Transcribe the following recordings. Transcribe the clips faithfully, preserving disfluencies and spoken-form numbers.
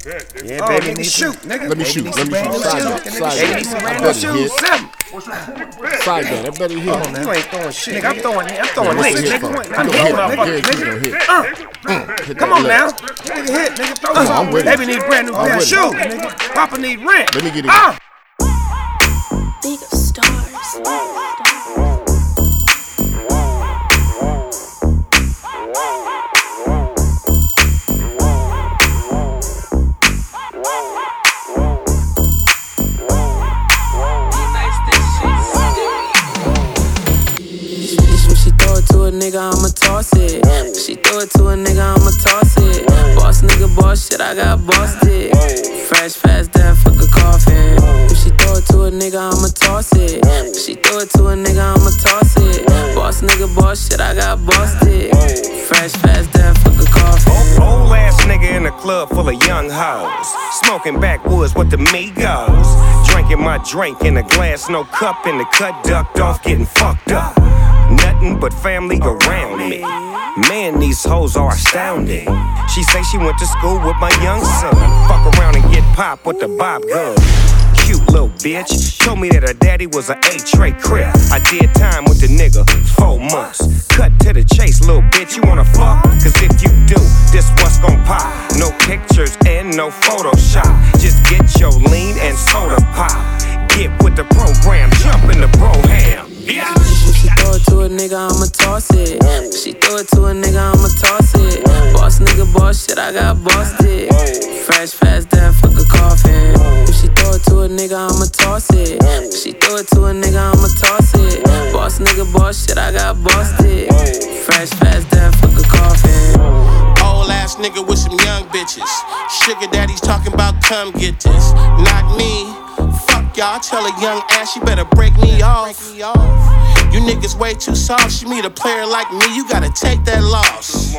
Yeah, oh, baby, nigga, shoot, nigga. Let me shoot. Let me shoot. Side gun. Side gun. I bet he hit. Side gun. I bet he hit. You ain't throwing shit. Nigga, I'm throwing it. I'm throwing licks, nigga. I'm hit. throwing nigga. Come on now. Nigga hit, nigga. Throw something. Baby need a brand new pair of shoes, nigga. Papa need rent. Let me get it. League of Stars. Nigga, I'ma toss it. She throw it to a nigga, I'ma toss it. Boss nigga, boss shit, I got busted. Fresh, fast, death, fuck a coffin. If she throw it to a nigga, I'ma toss it. If she throw it to a nigga, I'ma toss it. Boss nigga, boss shit, I got busted. Fresh, fast, death, fuck a coffin. Old ass nigga in a club full of young hoes, smoking backwoods with the Migos. Drinking my drink in a glass, no cup in the cut, ducked off, getting fucked up. Nothing but family around me. Man, these hoes are astounding. She say she went to school with my young son. Fuck around and get popped with the bob gun. Cute little bitch. Told me that her daddy was an eight-tray crip. I did time with the nigga, four months. Cut to the chase, little bitch, you wanna fuck? Cause if you do, this what's gon' pop. No pictures and no Photoshop. Just get your lean and soda pop. Get with the program, jump in the bro-ham. Yeah. If she throw it to a nigga, I'ma toss it. If she throw it to a nigga, I'ma toss it. Boss nigga, boss shit, I got busted. Fresh, fast, death, fuck a coffin. If she throw it to a nigga, I'ma toss it. If she throw it to a nigga, I'ma toss it. Boss nigga, boss shit, I got busted. Fresh, fast, death, fuck a coffin. Old ass nigga with some young bitches. Sugar daddy's talking about come get this. Not me. Fuck y'all, tell a young ass you better break me off. You niggas way too soft. She meet a player like me, you gotta take that loss.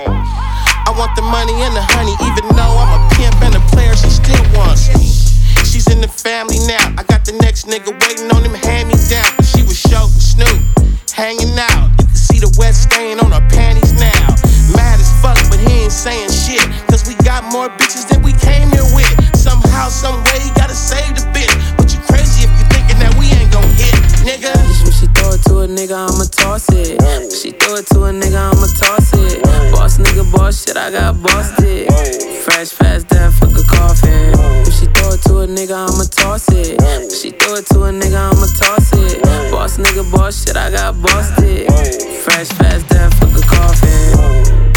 I want the money and the honey, even though I'm a pimp and a player, she still wants me. She's in the family now. I got the next nigga waiting on him hand me down. But she was short and Snoop, hanging out. You can see the wet stain on her panties now. Mad as fuck, but he ain't saying shit. Cause we got more bitches than we came here with. Somehow, some way, gotta save the bitch. But you crazy if you thinking that we ain't gon' hit, nigga. If she throw it to a nigga, I'ma toss it. If she throw it to a nigga, I'ma toss it. Boss nigga, boss shit, I got busted. Fresh, fast, death, fuck a coffin. If she throw it to a nigga, I'ma toss it. If she throw it to a nigga, I'ma toss it. Boss nigga, boss shit, I got busted. Fresh, fast, death, fuck a coffin.